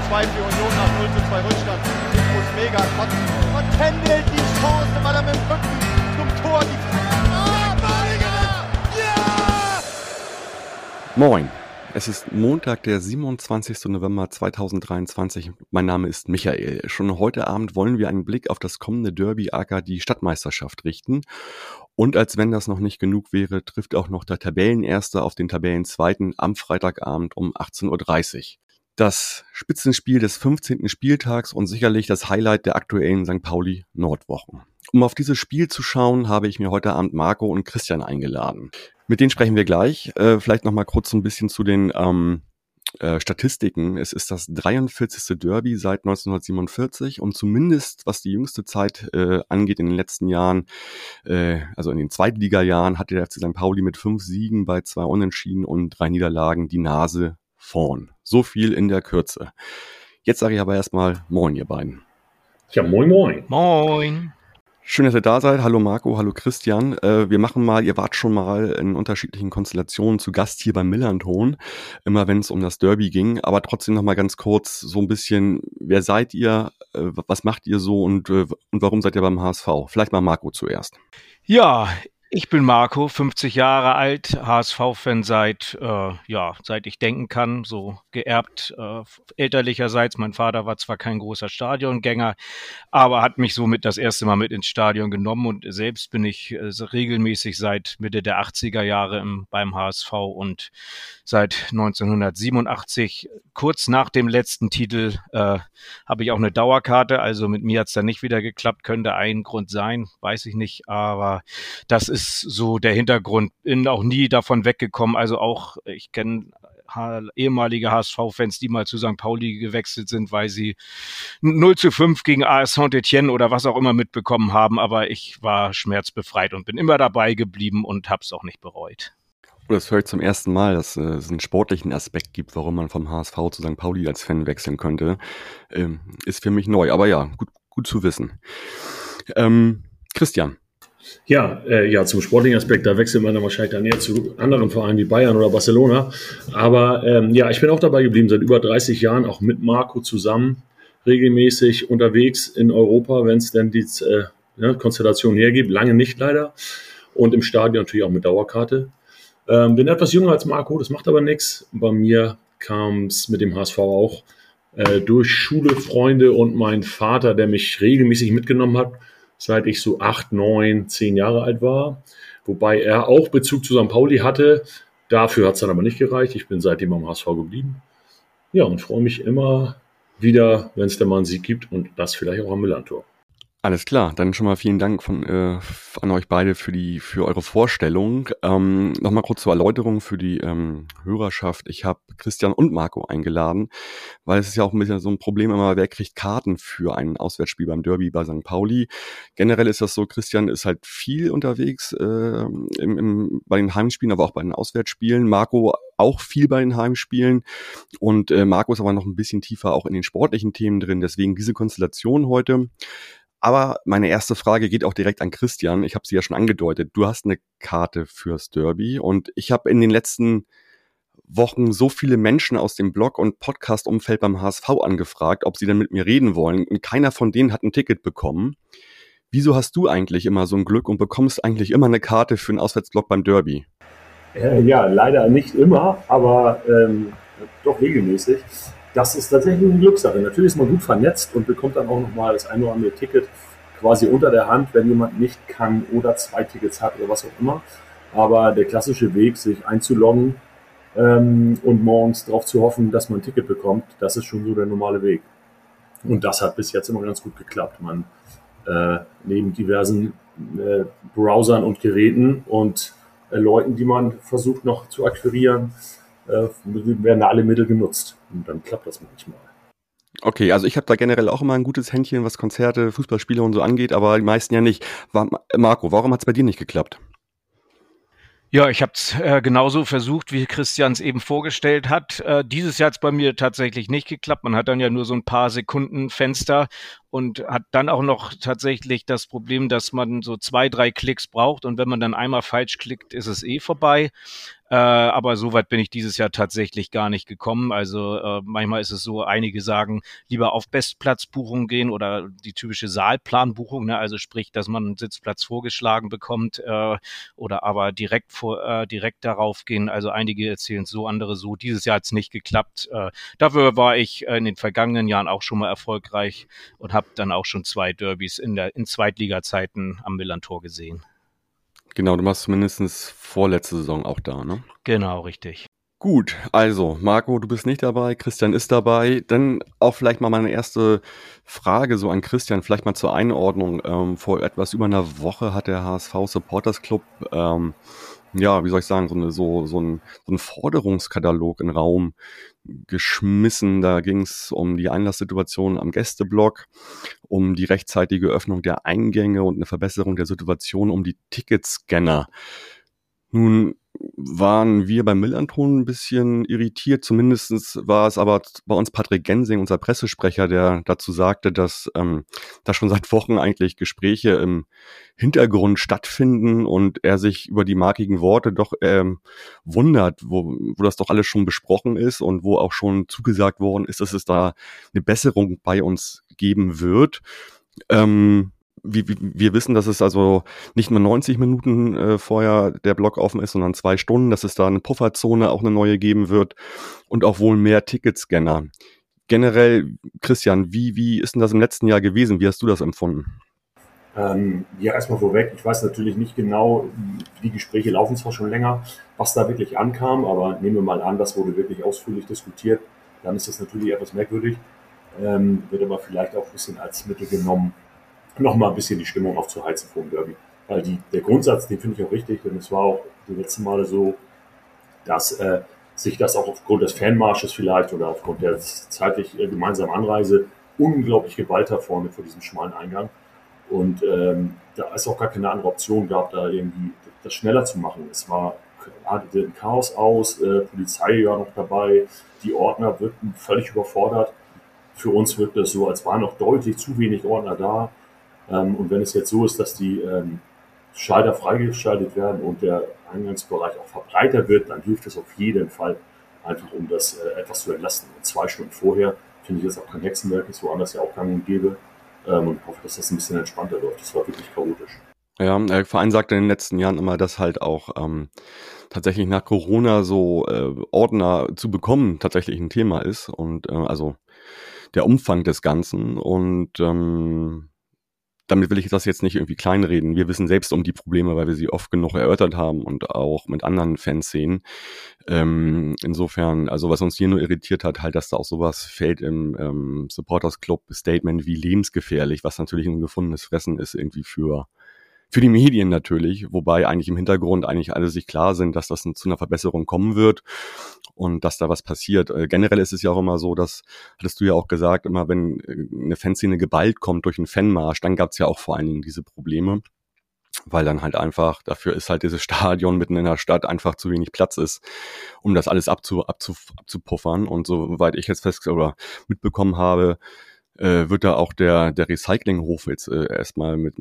2 für Union nach 0:2 Rückstand. Ich muss mega kotzen. Und händelt die Chance, weil er mit dem Rücken zum Tor die Ja! Moin, es ist Montag, der 27. November 2023. Mein Name ist Michael. Schon heute Abend wollen wir einen Blick auf das kommende Derby aka die Stadtmeisterschaft richten. Und als wenn das noch nicht genug wäre, trifft auch noch der Tabellenerste auf den Tabellenzweiten am Freitagabend um 18:30 Uhr. Das Spitzenspiel des 15. Spieltags und sicherlich das Highlight der aktuellen St. Pauli-Nordwochen. Um auf dieses Spiel zu schauen, habe ich mir heute Abend Marco und Christian eingeladen. Mit denen sprechen wir gleich. Vielleicht noch mal kurz so ein bisschen zu den Statistiken. Es ist das 43. Derby seit 1947 und zumindest, was die jüngste Zeit angeht, in den letzten Jahren, also in den Zweitliga-Jahren, hatte der FC St. Pauli mit 5 Siegen bei 2 Unentschieden und 3 Niederlagen die Nase vorn. So viel in der Kürze. Jetzt sage ich aber erstmal Moin, ihr beiden. Ja, moin, moin. Moin. Schön, dass ihr da seid. Hallo Marco, hallo Christian. Wir machen mal, ihr wart schon mal in unterschiedlichen Konstellationen zu Gast hier beim Millanton, immer wenn es um das Derby ging, aber trotzdem noch mal ganz kurz so ein bisschen, wer seid ihr, was macht ihr so und warum seid ihr beim HSV? Vielleicht mal Marco zuerst. Ja, ich bin Marco, 50 Jahre alt, HSV-Fan seit ich denken kann, so geerbt elterlicherseits. Mein Vater war zwar kein großer Stadiongänger, aber hat mich somit das erste Mal mit ins Stadion genommen und selbst bin ich regelmäßig seit Mitte der 80er Jahre beim HSV und seit 1987, kurz nach dem letzten Titel, habe ich auch eine Dauerkarte, also mit mir hat's dann nicht wieder geklappt, könnte ein Grund sein, weiß ich nicht, aber das ist so der Hintergrund. Bin auch nie davon weggekommen. Also auch, ich kenne ehemalige HSV-Fans, die mal zu St. Pauli gewechselt sind, weil sie 0:5 gegen AS Saint-Étienne oder was auch immer mitbekommen haben. Aber ich war schmerzbefreit und bin immer dabei geblieben und habe es auch nicht bereut. Das höre ich zum ersten Mal, dass es einen sportlichen Aspekt gibt, warum man vom HSV zu St. Pauli als Fan wechseln könnte. Ist für mich neu, aber ja, gut zu wissen. Christian. Ja, zum sportlichen Aspekt, da wechselt man dann wahrscheinlich dann eher zu anderen Vereinen wie Bayern oder Barcelona. Aber ich bin auch dabei geblieben, seit über 30 Jahren, auch mit Marco zusammen, regelmäßig unterwegs in Europa, wenn es denn die Konstellation hergibt. Lange nicht leider. Und im Stadion natürlich auch mit Dauerkarte. Bin etwas jünger als Marco, das macht aber nichts. Bei mir kam es mit dem HSV auch durch Schule, Freunde und mein Vater, der mich regelmäßig mitgenommen hat, seit ich so 8, 9, 10 Jahre alt war. Wobei er auch Bezug zu St. Pauli hatte. Dafür hat es dann aber nicht gereicht. Ich bin seitdem am HSV geblieben. Ja, und freue mich immer wieder, wenn es da mal einen Sieg gibt und das vielleicht auch am Millantor. Alles klar, dann schon mal vielen Dank an euch beide für eure Vorstellung. Nochmal kurz zur Erläuterung für die Hörerschaft. Ich habe Christian und Marco eingeladen, weil es ist ja auch ein bisschen so ein Problem immer, wer kriegt Karten für ein Auswärtsspiel beim Derby bei St. Pauli. Generell ist das so, Christian ist halt viel unterwegs bei den Heimspielen, aber auch bei den Auswärtsspielen. Marco auch viel bei den Heimspielen und Marco ist aber noch ein bisschen tiefer auch in den sportlichen Themen drin. Deswegen diese Konstellation heute. Aber meine erste Frage geht auch direkt an Christian. Ich habe sie ja schon angedeutet. Du hast eine Karte fürs Derby und ich habe in den letzten Wochen so viele Menschen aus dem Blog- und Podcast-Umfeld beim HSV angefragt, ob sie denn mit mir reden wollen. Und keiner von denen hat ein Ticket bekommen. Wieso hast du eigentlich immer so ein Glück und bekommst eigentlich immer eine Karte für einen Auswärtsblock beim Derby? Ja, leider nicht immer, aber doch regelmäßig. Das ist tatsächlich eine Glückssache. Natürlich ist man gut vernetzt und bekommt dann auch nochmal das ein oder andere Ticket quasi unter der Hand, wenn jemand nicht kann oder 2 Tickets hat oder was auch immer. Aber der klassische Weg, sich einzuloggen und morgens darauf zu hoffen, dass man ein Ticket bekommt, das ist schon so der normale Weg. Und das hat bis jetzt immer ganz gut geklappt. Man neben diversen Browsern und Geräten und Leuten, die man versucht noch zu akquirieren, werden da alle Mittel genutzt. Und dann klappt das manchmal. Okay, also ich habe da generell auch immer ein gutes Händchen, was Konzerte, Fußballspiele und so angeht, aber die meisten ja nicht. Marco, warum hat es bei dir nicht geklappt? Ja, ich habe es genauso versucht, wie Christian es eben vorgestellt hat. Dieses Jahr hat es bei mir tatsächlich nicht geklappt. Man hat dann ja nur so ein paar Sekunden Fenster und hat dann auch noch tatsächlich das Problem, dass man so 2, 3 Klicks braucht und wenn man dann einmal falsch klickt, ist es vorbei. Aber so weit bin ich dieses Jahr tatsächlich gar nicht gekommen. Also manchmal ist es so, einige sagen, lieber auf Bestplatzbuchung gehen oder die typische Saalplanbuchung, ne? Also sprich, dass man einen Sitzplatz vorgeschlagen bekommt oder aber direkt darauf gehen. Also einige erzählen es so, andere so. Dieses Jahr hat es nicht geklappt. Dafür war ich in den vergangenen Jahren auch schon mal erfolgreich und habe dann auch schon 2 Derbys in Zweitliga-Zeiten am Millantor gesehen. Genau, du warst mindestens vorletzte Saison auch da, ne? Genau, richtig. Gut, also Marco, du bist nicht dabei, Christian ist dabei. Dann auch vielleicht mal meine erste Frage so an Christian, vielleicht mal zur Einordnung. Vor etwas über einer Woche hat der HSV Supporters Club, ja, wie soll ich sagen, so einen Forderungskatalog in den Raum geschmissen. Da ging es um die Einlasssituation am Gästeblock, um die rechtzeitige Öffnung der Eingänge und eine Verbesserung der Situation um die Ticketscanner. Nun waren wir beim Millanton ein bisschen irritiert. Zumindest war es aber bei uns Patrick Gensing, unser Pressesprecher, der dazu sagte, dass da schon seit Wochen eigentlich Gespräche im Hintergrund stattfinden und er sich über die markigen Worte doch wundert, wo das doch alles schon besprochen ist und wo auch schon zugesagt worden ist, dass es da eine Besserung bei uns geben wird. Wir wissen, dass es also nicht nur 90 Minuten vorher der Block offen ist, sondern 2 Stunden, dass es da eine Pufferzone auch eine neue geben wird und auch wohl mehr Ticketscanner. Generell, Christian, wie ist denn das im letzten Jahr gewesen? Wie hast du das empfunden? Ja, erstmal vorweg, ich weiß natürlich nicht genau, die Gespräche laufen zwar schon länger, was da wirklich ankam, aber nehmen wir mal an, das wurde wirklich ausführlich diskutiert, dann ist das natürlich etwas merkwürdig, wird aber vielleicht auch ein bisschen als Mittel genommen, noch mal ein bisschen die Stimmung aufzuheizen vor dem Derby. Weil der Grundsatz, den finde ich auch richtig, denn es war auch die letzten Male so, dass sich das auch aufgrund des Fanmarsches vielleicht oder aufgrund der zeitlich gemeinsamen Anreise unglaublich geballt hat vorne vor diesem schmalen Eingang. Und da es auch gar keine andere Option gab, da irgendwie das schneller zu machen. Es war ein Chaos aus, Polizei war noch dabei, die Ordner wirkten völlig überfordert. Für uns wirkt es so, als waren noch deutlich zu wenig Ordner da. Und wenn es jetzt so ist, dass die Schalter freigeschaltet werden und der Eingangsbereich auch verbreitert wird, dann hilft es auf jeden Fall einfach, um das etwas zu entlasten. Und 2 Stunden vorher finde ich jetzt auch kein Hexenwerk, ist woanders ja auch gang und gäbe. Und hoffe, dass das ein bisschen entspannter läuft. Das war wirklich chaotisch. Ja, der Verein sagte in den letzten Jahren immer, dass halt auch tatsächlich nach Corona so Ordner zu bekommen tatsächlich ein Thema ist und also der Umfang des Ganzen und damit will ich das jetzt nicht irgendwie kleinreden. Wir wissen selbst um die Probleme, weil wir sie oft genug erörtert haben und auch mit anderen Fanszenen. Insofern, also was uns hier nur irritiert hat, halt, dass da auch sowas fällt im Supporters Club Statement wie lebensgefährlich, was natürlich ein gefundenes Fressen ist irgendwie für die Medien natürlich, wobei eigentlich im Hintergrund eigentlich alle sich klar sind, dass das zu einer Verbesserung kommen wird und dass da was passiert. Generell ist es ja auch immer so, das hattest du ja auch gesagt, immer wenn eine Fanszene geballt kommt durch einen Fanmarsch, dann gab es ja auch vor allen Dingen diese Probleme, weil dann halt einfach, dafür ist halt dieses Stadion mitten in der Stadt einfach zu wenig Platz ist, um das alles abzupuffern. Und soweit ich jetzt mitbekommen habe, wird da auch der Recyclinghof jetzt erstmal mit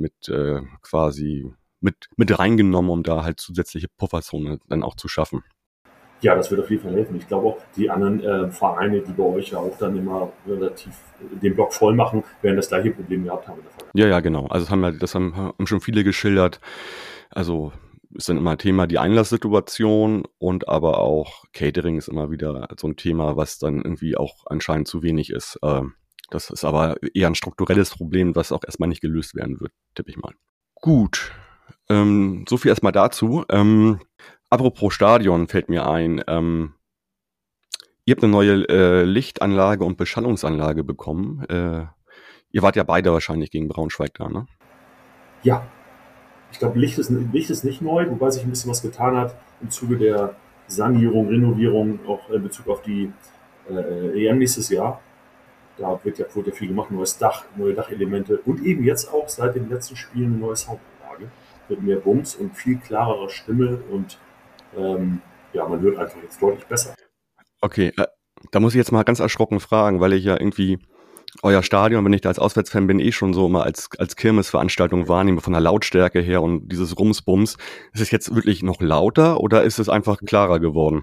reingenommen, um da halt zusätzliche Pufferzone dann auch zu schaffen. Ja, das wird auf jeden Fall helfen. Ich glaube auch, die anderen Vereine, die bei euch ja auch dann immer relativ den Block voll machen, werden das gleiche Problem gehabt haben. Ja, genau. Also das haben schon viele geschildert. Also ist dann immer Thema die Einlasssituation und aber auch Catering ist immer wieder so ein Thema, was dann irgendwie auch anscheinend zu wenig ist. Das ist aber eher ein strukturelles Problem, was auch erstmal nicht gelöst werden wird, tippe ich mal. Gut, so viel erstmal dazu. Apropos Stadion fällt mir ein. Ihr habt eine neue Lichtanlage und Beschallungsanlage bekommen. Ihr wart ja beide wahrscheinlich gegen Braunschweig da, ne? Ja, ich glaube, Licht ist nicht neu, wobei sich ein bisschen was getan hat im Zuge der Sanierung, Renovierung, auch in Bezug auf die EM nächstes Jahr. Da wird ja viel gemacht, neues Dach, neue Dachelemente und eben jetzt auch seit den letzten Spielen eine neue Soundanlage mit mehr Bums und viel klarerer Stimme und man hört einfach jetzt deutlich besser. Okay, da muss ich jetzt mal ganz erschrocken fragen, weil ich ja irgendwie euer Stadion, wenn ich da als Auswärtsfan bin, schon so immer als Kirmesveranstaltung wahrnehme von der Lautstärke her und dieses Rumsbums. Ist es jetzt wirklich noch lauter oder ist es einfach klarer geworden?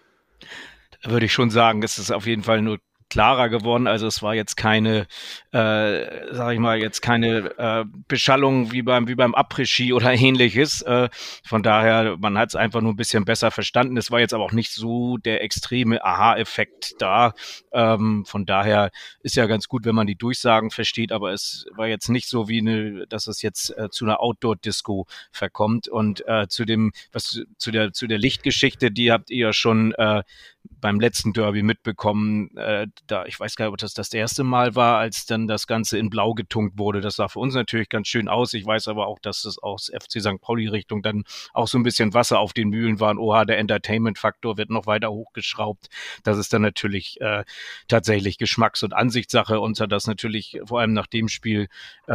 Da würde ich schon sagen, es ist auf jeden Fall nur klarer geworden. Also es war jetzt keine, sage ich mal, jetzt keine Beschallung wie beim Après-Ski oder ähnliches. Von daher, man hat es einfach nur ein bisschen besser verstanden. Es war jetzt aber auch nicht so der extreme Aha-Effekt da. Von daher ist ja ganz gut, wenn man die Durchsagen versteht, aber es war jetzt nicht so wie dass es jetzt zu einer Outdoor-Disco verkommt. Und zu der Lichtgeschichte, die habt ihr ja schon beim letzten Derby mitbekommen. Ich weiß gar nicht, ob das erste Mal war, als dann das Ganze in Blau getunkt wurde. Das sah für uns natürlich ganz schön aus. Ich weiß aber auch, dass es aus FC St. Pauli-Richtung dann auch so ein bisschen Wasser auf den Mühlen war. Und oha, der Entertainment-Faktor wird noch weiter hochgeschraubt. Das ist dann natürlich tatsächlich Geschmacks- und Ansichtssache. Uns hat das natürlich vor allem nach dem Spiel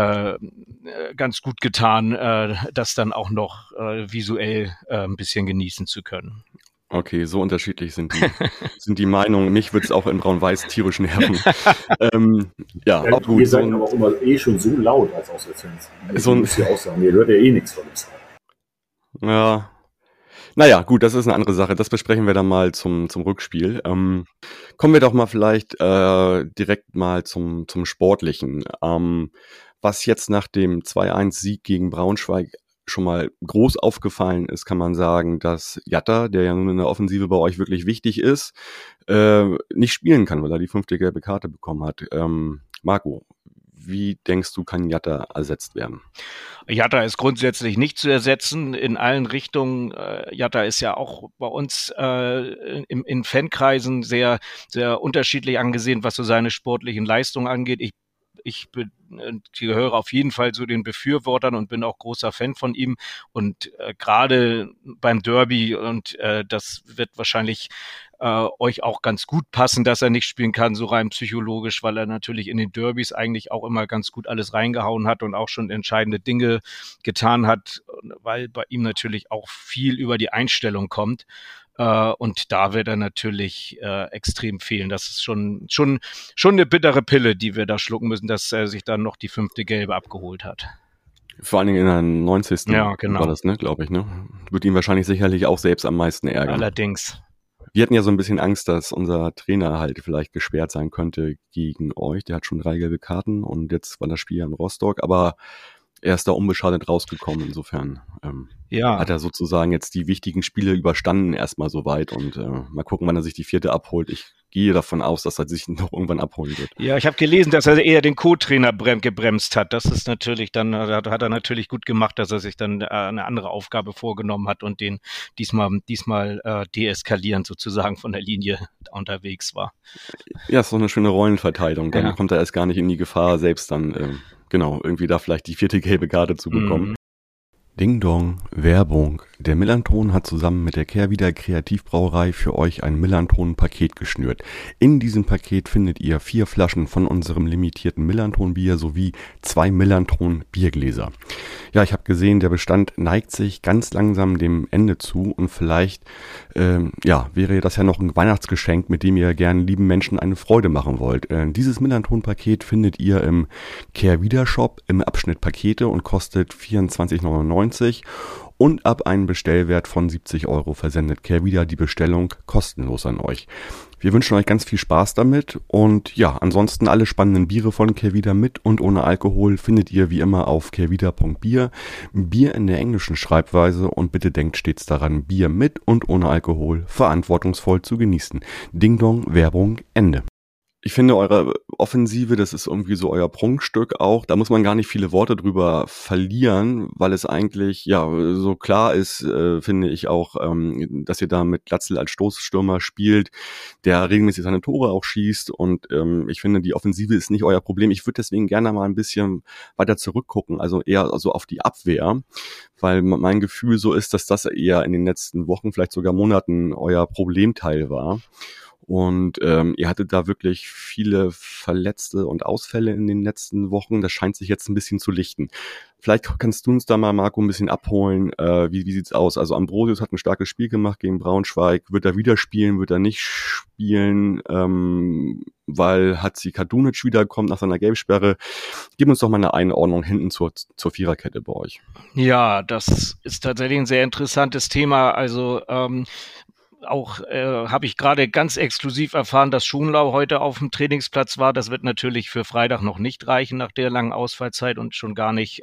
ganz gut getan, das dann auch noch visuell ein bisschen genießen zu können. Okay, so unterschiedlich sind die Meinungen. Mich würde es auch in Braun-Weiß tierisch nerven. Ja, auch gut. Ihr seid aber auch immer schon so laut als Auswärtsfans. Müsst ihr auch sagen, ihr hört ja eh nichts von uns. Ja. Naja, gut, das ist eine andere Sache. Das besprechen wir dann mal zum Rückspiel. Kommen wir doch mal vielleicht direkt mal zum Sportlichen. Was jetzt nach dem 2-1-Sieg gegen Braunschweig schon mal groß aufgefallen ist, kann man sagen, dass Jatta, der ja nun in der Offensive bei euch wirklich wichtig ist, nicht spielen kann, weil er die 5. gelbe Karte bekommen hat. Marco, wie denkst du, kann Jatta ersetzt werden? Jatta ist grundsätzlich nicht zu ersetzen in allen Richtungen. Jatta ist ja auch bei uns in Fankreisen sehr, sehr unterschiedlich angesehen, was so seine sportlichen Leistungen angeht. Ich gehöre auf jeden Fall zu den Befürwortern und bin auch großer Fan von ihm. Und gerade beim Derby, und das wird wahrscheinlich euch auch ganz gut passen, dass er nicht spielen kann, so rein psychologisch, weil er natürlich in den Derbys eigentlich auch immer ganz gut alles reingehauen hat und auch schon entscheidende Dinge getan hat, weil bei ihm natürlich auch viel über die Einstellung kommt. Und da wird er natürlich extrem fehlen. Das ist schon eine bittere Pille, die wir da schlucken müssen, dass er sich dann noch die 5. Gelbe abgeholt hat. Vor allen Dingen in der 90. Ja, genau. War das, ne, glaube ich, ne? Wird ihn wahrscheinlich sicherlich auch selbst am meisten ärgern. Allerdings. Wir hatten ja so ein bisschen Angst, dass unser Trainer halt vielleicht gesperrt sein könnte gegen euch. Der hat schon 3 gelbe Karten und jetzt war das Spiel in Rostock, aber er ist da unbeschadet rausgekommen. Insofern hat er sozusagen jetzt die wichtigen Spiele überstanden erstmal soweit und mal gucken, wann er sich die 4. abholt. Ich gehe davon aus, dass er sich noch irgendwann abholen wird. Ja, ich habe gelesen, dass er eher den Co-Trainer gebremst hat. Das ist natürlich dann, hat er natürlich gut gemacht, dass er sich dann eine andere Aufgabe vorgenommen hat und den diesmal deeskalierend sozusagen von der Linie unterwegs war. Ja, ist doch eine schöne Rollenverteilung. Dann kommt er erst gar nicht in die Gefahr, selbst dann irgendwie da vielleicht die 4. gelbe Karte zu bekommen. Ding Dong, Werbung. Der Millantron hat zusammen mit der Kehrwieder Kreativbrauerei für euch ein Millantron-Paket geschnürt. In diesem Paket findet ihr 4 Flaschen von unserem limitierten Millantron-Bier sowie 2 Millantron-Biergläser. Ja, ich habe gesehen, der Bestand neigt sich ganz langsam dem Ende zu und vielleicht wäre das ja noch ein Weihnachtsgeschenk, mit dem ihr gerne lieben Menschen eine Freude machen wollt. Dieses Millantron-Paket findet ihr im Kehrwieder-Shop im Abschnitt Pakete und kostet 24,99 und ab einem Bestellwert von 70 € versendet Kehrwieder die Bestellung kostenlos an euch. Wir wünschen euch ganz viel Spaß damit und ja, ansonsten alle spannenden Biere von Kehrwieder mit und ohne Alkohol findet ihr wie immer auf kehrwieder.bier. Bier in der englischen Schreibweise und bitte denkt stets daran, Bier mit und ohne Alkohol verantwortungsvoll zu genießen. Ding Dong, Werbung, Ende. Ich finde, eure Offensive, das ist irgendwie so euer Prunkstück auch. Da muss man gar nicht viele Worte drüber verlieren, weil es eigentlich so klar ist, finde ich auch, dass ihr da mit Glatzel als Stoßstürmer spielt, der regelmäßig seine Tore auch schießt. Und ich finde, die Offensive ist nicht euer Problem. Ich würde deswegen gerne mal ein bisschen weiter zurückgucken, also eher so auf die Abwehr, weil mein Gefühl so ist, dass das eher in den letzten Wochen, vielleicht sogar Monaten euer Problemteil war. Und ihr hattet da wirklich viele Verletzte und Ausfälle in den letzten Wochen. Das scheint sich jetzt ein bisschen zu lichten. Vielleicht kannst du uns da mal, Marco, ein bisschen abholen. Wie sieht's aus? Also Ambrosius hat ein starkes Spiel gemacht gegen Braunschweig. Wird er wieder spielen? Wird er nicht spielen? Weil Hatzikadunic wiederkommt nach seiner Gelbsperre. Gib uns doch mal eine Einordnung hinten zur Viererkette bei euch. Ja, das ist tatsächlich ein sehr interessantes Thema. Also auch habe ich gerade ganz exklusiv erfahren, dass Schonlau heute auf dem Trainingsplatz war. Das wird natürlich für Freitag noch nicht reichen nach der langen Ausfallzeit und schon gar nicht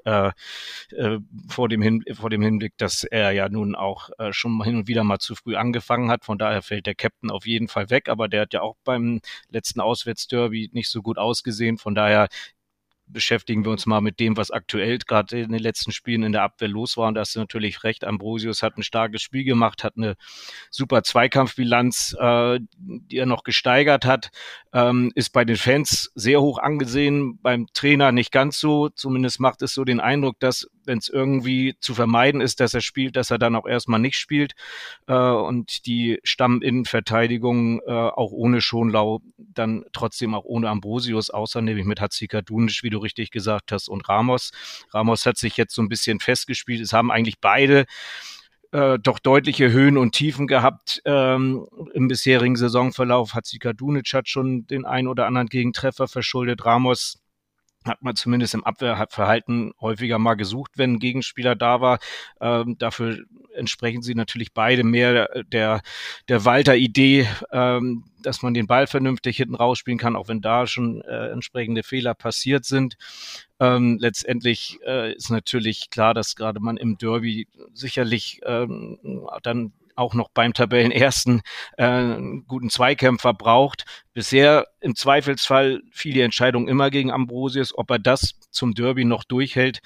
vor dem Hinblick, dass er ja nun auch schon hin und wieder mal zu früh angefangen hat. Von daher fällt der Captain auf jeden Fall weg, aber der hat ja auch beim letzten Auswärtsderby nicht so gut ausgesehen. Von daher beschäftigen wir uns mal mit dem, was aktuell gerade in den letzten Spielen in der Abwehr los war. Und da hast du natürlich recht. Ambrosius hat ein starkes Spiel gemacht, hat eine super Zweikampfbilanz, die er noch gesteigert hat, ist bei den Fans sehr hoch angesehen, beim Trainer nicht ganz so. Zumindest macht es so den Eindruck, dass, wenn es irgendwie zu vermeiden ist, dass er spielt, dass er dann auch erstmal nicht spielt. Und die Stamminnenverteidigung auch ohne Schonlau, dann trotzdem auch ohne Ambrosius, außer nämlich mit Hatzikadunic, wie du richtig gesagt hast, und Ramos. Ramos hat sich jetzt so ein bisschen festgespielt. Es haben eigentlich beide doch deutliche Höhen und Tiefen gehabt im bisherigen Saisonverlauf. Hatzikadunic hat schon den ein oder anderen Gegentreffer verschuldet. Ramos hat man zumindest im Abwehrverhalten häufiger mal gesucht, wenn ein Gegenspieler da war. Dafür entsprechen sie natürlich beide mehr der Walter-Idee, dass man den Ball vernünftig hinten rausspielen kann, auch wenn da schon entsprechende Fehler passiert sind. Letztendlich ist natürlich klar, dass gerade man im Derby sicherlich dann auch noch beim Tabellenersten einen guten Zweikämpfer braucht. Bisher im Zweifelsfall fiel die Entscheidung immer gegen Ambrosius. Ob er das zum Derby noch durchhält,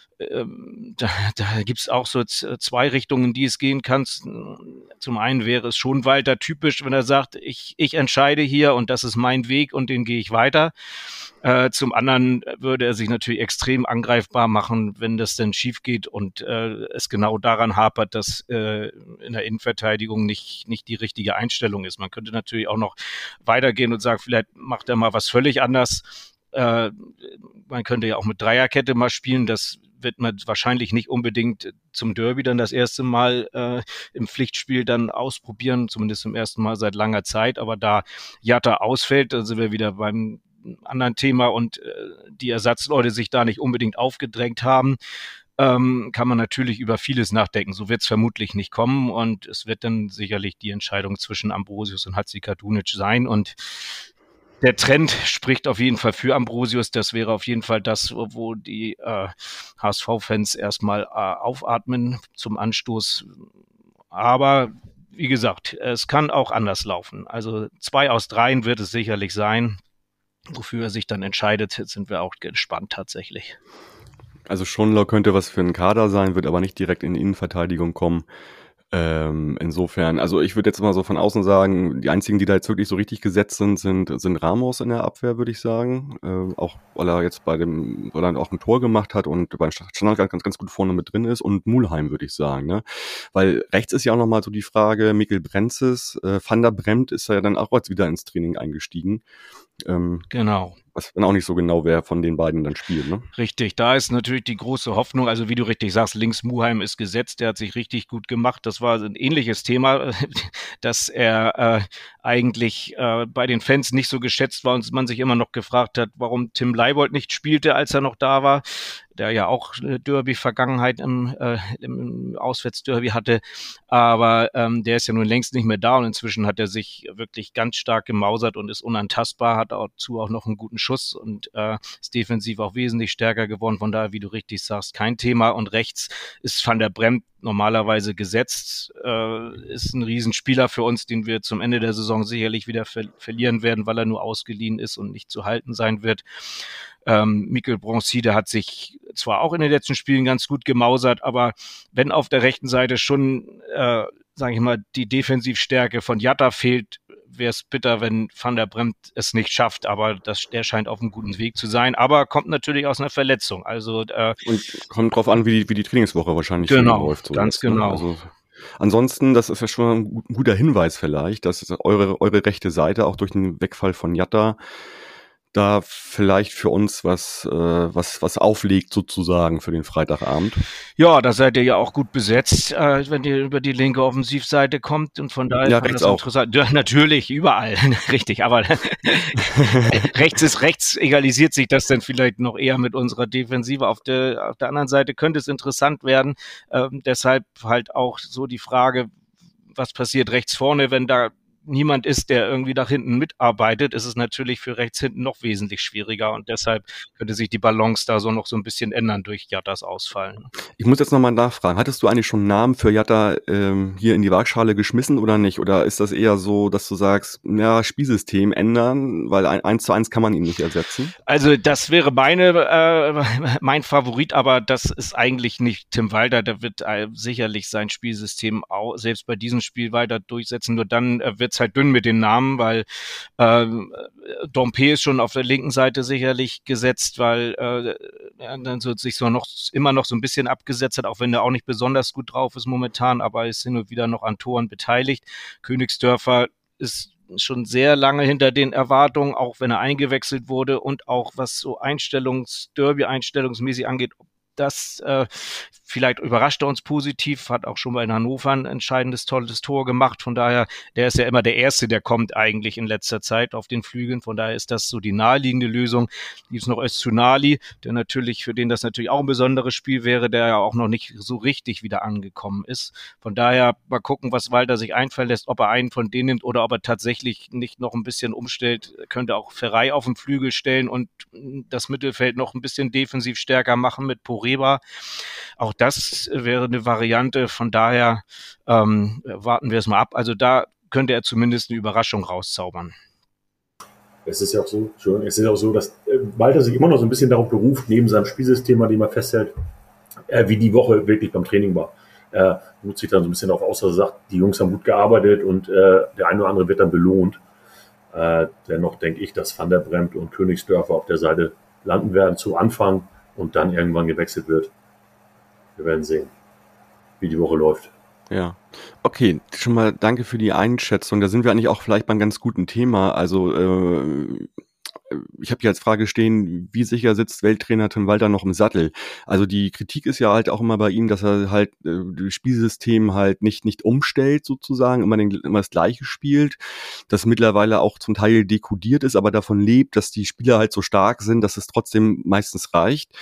da gibt's auch so zwei Richtungen, die es gehen kann. Zum einen wäre es schon Walter typisch, wenn er sagt, ich entscheide hier und das ist mein Weg und den gehe ich weiter. Zum anderen würde er sich natürlich extrem angreifbar machen, wenn das denn schief geht und es genau daran hapert, dass in der Innenverteidigung nicht die richtige Einstellung ist. Man könnte natürlich auch noch weitergehen und sagen, vielleicht macht er mal was völlig anders. Man könnte ja auch mit Dreierkette mal spielen. Das wird man wahrscheinlich nicht unbedingt zum Derby dann das erste Mal im Pflichtspiel dann ausprobieren, zumindest zum ersten Mal seit langer Zeit. Aber da Jatta ausfällt, dann sind wir wieder beim anderen Thema und die Ersatzleute sich da nicht unbedingt aufgedrängt haben, kann man natürlich über vieles nachdenken. So wird es vermutlich nicht kommen und es wird dann sicherlich die Entscheidung zwischen Ambrosius und Hatzikadunic sein und der Trend spricht auf jeden Fall für Ambrosius. Das wäre auf jeden Fall das, wo die HSV-Fans erstmal aufatmen zum Anstoß. Aber wie gesagt, es kann auch anders laufen. Also 2 aus 3 wird es sicherlich sein. Wofür er sich dann entscheidet, sind wir auch gespannt tatsächlich. Also Schonlau könnte was für einen Kader sein, wird aber nicht direkt in die Innenverteidigung kommen. Insofern, also ich würde jetzt mal so von außen sagen, die einzigen, die da jetzt wirklich so richtig gesetzt sind Ramos in der Abwehr, würde ich sagen. Auch weil er jetzt weil er auch ein Tor gemacht hat und beim Standard ganz gut vorne mit drin ist und Mulheim, würde ich sagen, ne? Weil rechts ist ja auch nochmal so die Frage, Mikkel Brenzes, Van der Bremt ist ja dann auch jetzt wieder ins Training eingestiegen. Genau. Was dann auch nicht so genau, wer von den beiden dann spielt, ne? Richtig, da ist natürlich die große Hoffnung, also wie du richtig sagst, links Mulheim ist gesetzt, der hat sich richtig gut gemacht. Das war ein ähnliches Thema, dass er eigentlich bei den Fans nicht so geschätzt war und man sich immer noch gefragt hat, warum Tim Leibold nicht spielte, als er noch da war, der ja auch eine Derby-Vergangenheit im Auswärtsderby hatte, aber der ist ja nun längst nicht mehr da und inzwischen hat er sich wirklich ganz stark gemausert und ist unantastbar, hat dazu auch noch einen guten Schuss und ist defensiv auch wesentlich stärker geworden, von daher, wie du richtig sagst, kein Thema und rechts ist Van der Bremt normalerweise gesetzt, ist ein Riesenspieler für uns, den wir zum Ende der Saison sicherlich wieder verlieren werden, weil er nur ausgeliehen ist und nicht zu halten sein wird. Mikkel Bronzide hat sich zwar auch in den letzten Spielen ganz gut gemausert, aber wenn auf der rechten Seite schon, sage ich mal, die Defensivstärke von Jatta fehlt, wäre es bitter, wenn Van der Bremt es nicht schafft, aber der scheint auf einem guten Weg zu sein, aber kommt natürlich aus einer Verletzung. Also und kommt drauf an, wie die Trainingswoche wahrscheinlich genau, läuft. So ganz jetzt, genau. ne? Also Ansonsten, das ist ja schon ein guter Hinweis vielleicht, dass eure rechte Seite auch durch den Wegfall von Jatta da vielleicht für uns was auflegt sozusagen für den Freitagabend. Ja, da seid ihr ja auch gut besetzt, wenn ihr über die linke Offensivseite kommt und von daher Ja, kann rechts das auch. interessant. Ja, natürlich, überall, richtig, aber rechts egalisiert sich das dann vielleicht noch eher mit unserer Defensive. Auf der anderen Seite könnte es interessant werden, deshalb halt auch so die Frage, was passiert rechts vorne, wenn da niemand ist, der irgendwie nach hinten mitarbeitet, ist es natürlich für rechts hinten noch wesentlich schwieriger und deshalb könnte sich die Balance da so noch so ein bisschen ändern durch Jattas Ausfallen. Ich muss jetzt nochmal nachfragen, hattest du eigentlich schon einen Namen für Jatta hier in die Waagschale geschmissen oder nicht? Oder ist das eher so, dass du sagst, ja, Spielsystem ändern, weil 1:1 kann man ihn nicht ersetzen? Also das wäre mein Favorit, aber das ist eigentlich nicht Tim Walter. Der wird sicherlich sein Spielsystem auch selbst bei diesem Spiel weiter durchsetzen. Nur dann wird es halt dünn mit den Namen, weil Dompe ist schon auf der linken Seite sicherlich gesetzt, weil er dann so sich immer noch so ein bisschen abgesetzt hat, auch wenn er auch nicht besonders gut drauf ist momentan, aber ist hin und wieder noch an Toren beteiligt. Königsdörfer ist schon sehr lange hinter den Erwartungen, auch wenn er eingewechselt wurde und auch was so Derby-einstellungsmäßig angeht, das vielleicht überrascht er uns positiv, hat auch schon bei Hannover ein entscheidendes, tolles Tor gemacht. Von daher, der ist ja immer der Erste, der kommt eigentlich in letzter Zeit auf den Flügeln. Von daher ist das so die naheliegende Lösung. Gibt es noch Öztunali, für den das natürlich auch ein besonderes Spiel wäre, der ja auch noch nicht so richtig wieder angekommen ist. Von daher mal gucken, was Walter sich einfallen lässt, ob er einen von denen nimmt oder ob er tatsächlich nicht noch ein bisschen umstellt. Könnte auch Ferrei auf den Flügel stellen und das Mittelfeld noch ein bisschen defensiv stärker machen mit Poreba. Auch das wäre eine Variante. Von daher warten wir es mal ab. Also da könnte er zumindest eine Überraschung rauszaubern. Es ist ja auch so, dass Walter sich immer noch so ein bisschen darauf beruft, neben seinem Spielsystem, an dem er festhält, wie die Woche wirklich beim Training war. Er ruht sich dann so ein bisschen darauf aus, dass er sagt, die Jungs haben gut gearbeitet und der eine oder andere wird dann belohnt. Dennoch denke ich, dass Van der Bremt und Königsdörfer auf der Seite landen werden zu Anfang und dann irgendwann gewechselt wird. Wir werden sehen, wie die Woche läuft. Ja, okay, schon mal danke für die Einschätzung. Da sind wir eigentlich auch vielleicht beim ganz guten Thema. Also ich habe hier als Frage stehen, wie sicher sitzt Welttrainer Tim Walter noch im Sattel? Also die Kritik ist ja halt auch immer bei ihm, dass er halt das Spielsystem halt nicht umstellt sozusagen, immer das Gleiche spielt, das mittlerweile auch zum Teil dekodiert ist, aber davon lebt, dass die Spieler halt so stark sind, dass es trotzdem meistens reicht.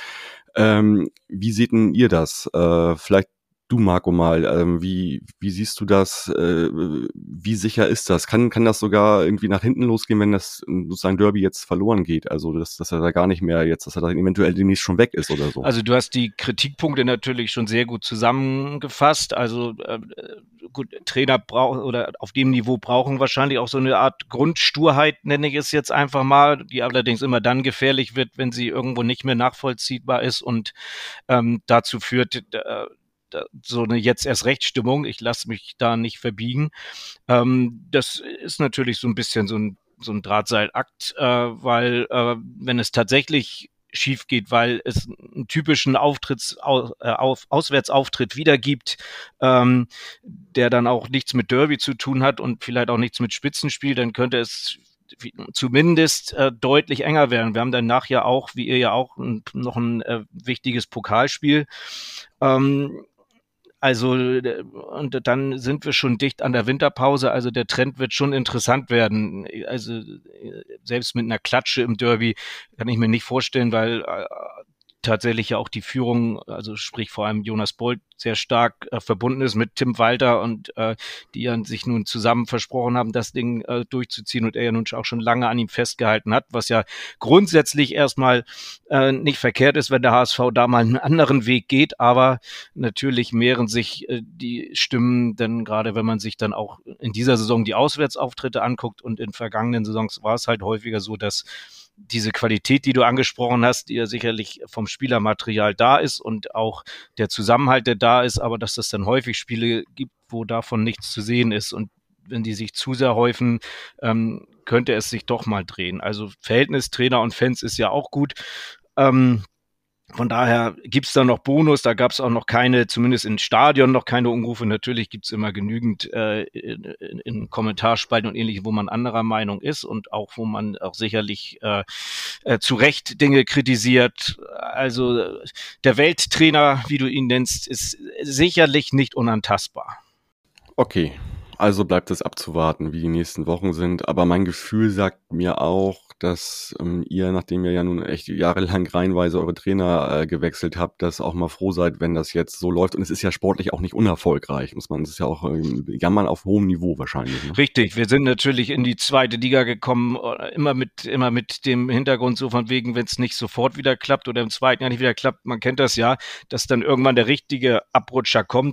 Wie seht denn ihr das? Vielleicht du, Marco, mal, wie siehst du das? Wie sicher ist das? Kann das sogar irgendwie nach hinten losgehen, wenn das sozusagen Derby jetzt verloren geht? Also, dass er da gar nicht mehr jetzt, dass er da eventuell demnächst schon weg ist oder so? Also du hast die Kritikpunkte natürlich schon sehr gut zusammengefasst. Also gut, Trainer brauchen oder auf dem Niveau brauchen wahrscheinlich auch so eine Art Grundsturheit, nenne ich es jetzt einfach mal, die allerdings immer dann gefährlich wird, wenn sie irgendwo nicht mehr nachvollziehbar ist und dazu führt, so eine Jetzt-erst-recht-Stimmung, ich lasse mich da nicht verbiegen. Das ist natürlich so ein bisschen so ein Drahtseilakt, weil wenn es tatsächlich schief geht, weil es einen typischen Auswärtsauftritt wiedergibt, der dann auch nichts mit Derby zu tun hat und vielleicht auch nichts mit Spitzenspiel, dann könnte es zumindest deutlich enger werden. Wir haben danach ja auch, wie ihr ja auch, noch ein wichtiges Pokalspiel. Also, und dann sind wir schon dicht an der Winterpause. Also der Trend wird schon interessant werden. Also selbst mit einer Klatsche im Derby kann ich mir nicht vorstellen, weil tatsächlich ja auch die Führung, also sprich vor allem Jonas Bolt, sehr stark verbunden ist mit Tim Walter und die ja sich nun zusammen versprochen haben, das Ding durchzuziehen und er ja nun auch schon lange an ihm festgehalten hat, was ja grundsätzlich erstmal nicht verkehrt ist, wenn der HSV da mal einen anderen Weg geht, aber natürlich mehren sich die Stimmen, denn gerade wenn man sich dann auch in dieser Saison die Auswärtsauftritte anguckt und in vergangenen Saisons war es halt häufiger so, dass diese Qualität, die du angesprochen hast, die ja sicherlich vom Spielermaterial da ist und auch der Zusammenhalt, der da ist, aber dass es dann häufig Spiele gibt, wo davon nichts zu sehen ist und wenn die sich zu sehr häufen, könnte es sich doch mal drehen. Also Verhältnis Trainer und Fans ist ja auch gut. Von daher gibt's da noch Bonus, da gab's auch noch keine, zumindest im Stadion noch keine Unrufe. Natürlich gibt's immer genügend in Kommentarspalten und ähnlichem, wo man anderer Meinung ist und auch wo man auch sicherlich zu Recht Dinge kritisiert. Also der Welttrainer, wie du ihn nennst, ist sicherlich nicht unantastbar. Okay, also bleibt es abzuwarten, wie die nächsten Wochen sind. Aber mein Gefühl sagt mir auch, dass ihr, nachdem ihr ja nun echt jahrelang reihenweise eure Trainer gewechselt habt, dass auch mal froh seid, wenn das jetzt so läuft. Und es ist ja sportlich auch nicht unerfolgreich, es ist ja auch jammern auf hohem Niveau wahrscheinlich. Ne? Richtig, wir sind natürlich in die zweite Liga gekommen, immer mit dem Hintergrund so von wegen, wenn es nicht sofort wieder klappt oder im zweiten Jahr nicht wieder klappt, man kennt das ja, dass dann irgendwann der richtige Abrutscher kommt.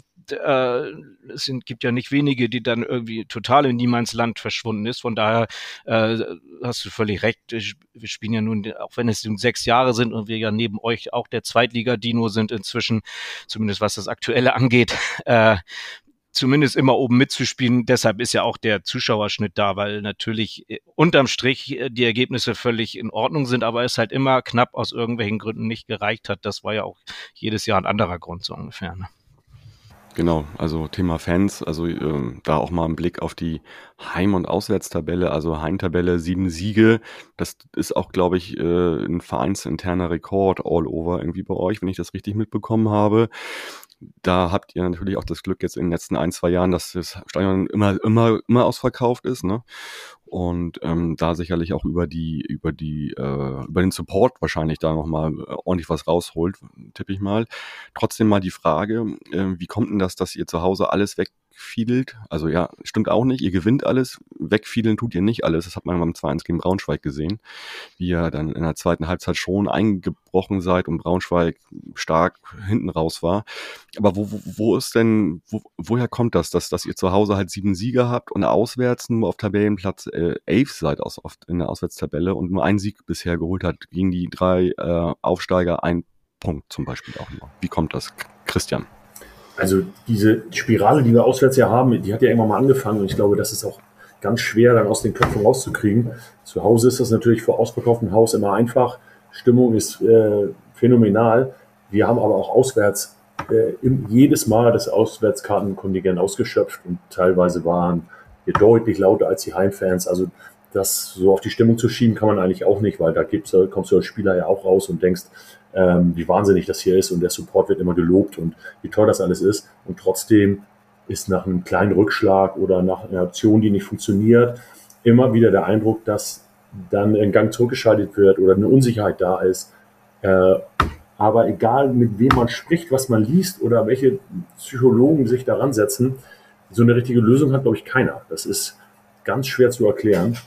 Gibt ja nicht wenige, die dann irgendwie total in Niemandsland verschwunden ist. Von daher hast du völlig recht. Wir spielen ja nun, auch wenn es nun 6 Jahre sind und wir ja neben euch auch der Zweitliga-Dino sind inzwischen, zumindest was das Aktuelle angeht, zumindest immer oben mitzuspielen. Deshalb ist ja auch der Zuschauerschnitt da, weil natürlich unterm Strich die Ergebnisse völlig in Ordnung sind, aber es halt immer knapp aus irgendwelchen Gründen nicht gereicht hat. Das war ja auch jedes Jahr ein anderer Grund so ungefähr. Ne? Genau, also Thema Fans, also da auch mal ein Blick auf die Heim- und Auswärtstabelle, also Heimtabelle 7 Siege, das ist auch, glaube ich, ein vereinsinterner Rekord all over irgendwie bei euch, wenn ich das richtig mitbekommen habe. Da habt ihr natürlich auch das Glück jetzt in den letzten 1-2 Jahren, dass das Stadion immer ausverkauft ist, ne? Und da sicherlich auch über den Support wahrscheinlich da nochmal ordentlich was rausholt, tippe ich mal. Trotzdem mal die Frage, wie kommt denn das, dass ihr zu Hause alles wegfiedelt? Also ja, stimmt auch nicht, ihr gewinnt alles, wegfiedeln tut ihr nicht alles. Das hat man beim 2-1 gegen Braunschweig gesehen, wie ihr dann in der zweiten Halbzeit schon eingebrochen seid und Braunschweig stark hinten raus war. Aber woher kommt das, dass ihr zu Hause halt 7 Siege habt und auswärts nur auf Tabellenplatz 11 seid oft in der Auswärtstabelle und nur einen Sieg bisher geholt hat gegen die 3 Aufsteiger, 1 Punkt zum Beispiel auch nur. Wie kommt das, Christian? Also diese Spirale, die wir auswärts ja haben, die hat ja irgendwann mal angefangen und ich glaube, das ist auch ganz schwer dann aus den Köpfen rauszukriegen. Zu Hause ist das natürlich vor ausverkauftem Haus immer einfach. Stimmung ist phänomenal. Wir haben aber auch auswärts jedes Mal das Auswärtskartenkontingent ausgeschöpft und teilweise waren wir deutlich lauter als die Heimfans. Also das so auf die Stimmung zu schieben kann man eigentlich auch nicht, weil da kommst du als Spieler ja auch raus und denkst, wie wahnsinnig das hier ist und der Support wird immer gelobt und wie toll das alles ist. Und trotzdem ist nach einem kleinen Rückschlag oder nach einer Option, die nicht funktioniert, immer wieder der Eindruck, dass dann ein Gang zurückgeschaltet wird oder eine Unsicherheit da ist. Aber egal, mit wem man spricht, was man liest oder welche Psychologen sich daran setzen, so eine richtige Lösung hat, glaube ich, keiner. Das ist ganz schwer zu erklären.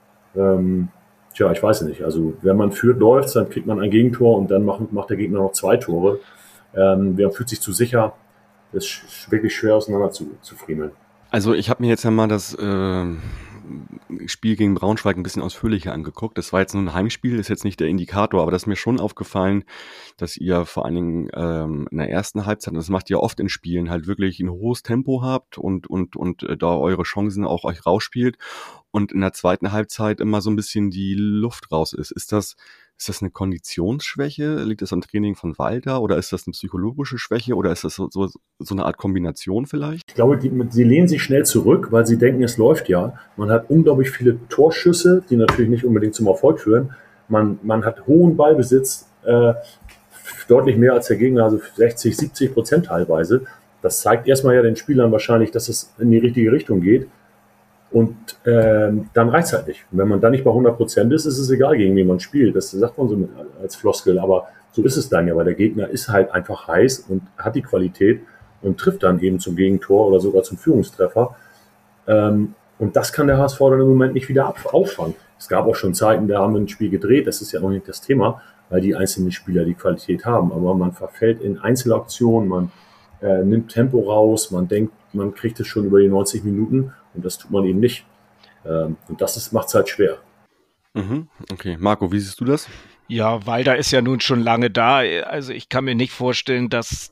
Ich weiß nicht. Also wenn man führt, läuft, dann kriegt man ein Gegentor und dann macht der Gegner noch 2 Tore. Wer fühlt sich zu sicher? Das ist wirklich schwer auseinander zu friemeln. Also ich habe mir jetzt ja mal das Spiel gegen Braunschweig ein bisschen ausführlicher angeguckt. Das war jetzt nur ein Heimspiel, ist jetzt nicht der Indikator, aber das ist mir schon aufgefallen, dass ihr vor allen Dingen in der ersten Halbzeit, und das macht ihr oft in Spielen, halt wirklich ein hohes Tempo habt und da eure Chancen auch euch rausspielt und in der zweiten Halbzeit immer so ein bisschen die Luft raus ist. Ist das eine Konditionsschwäche? Liegt das am Training von Walter oder ist das eine psychologische Schwäche oder ist das so eine Art Kombination vielleicht? Ich glaube, sie lehnen sich schnell zurück, weil sie denken, es läuft ja. Man hat unglaublich viele Torschüsse, die natürlich nicht unbedingt zum Erfolg führen. Man hat hohen Ballbesitz, deutlich mehr als der Gegner, also 60-70% teilweise. Das zeigt erstmal ja den Spielern wahrscheinlich, dass es in die richtige Richtung geht. Und dann reicht es halt nicht. Und wenn man dann nicht bei 100% ist, ist es egal, gegen wen man spielt. Das sagt man so als Floskel, aber so ist es dann ja, weil der Gegner ist halt einfach heiß und hat die Qualität und trifft dann eben zum Gegentor oder sogar zum Führungstreffer. Und das kann der HSV dann im Moment nicht wieder auffangen. Es gab auch schon Zeiten, da haben wir ein Spiel gedreht, das ist ja noch nicht das Thema, weil die einzelnen Spieler die Qualität haben. Aber man verfällt in Einzelaktionen, man nimmt Tempo raus, man denkt, man kriegt es schon über die 90 Minuten und das tut man eben nicht. Und das macht es halt schwer. Okay, Marco, wie siehst du das? Ja, Walter ist ja nun schon lange da. Also ich kann mir nicht vorstellen, dass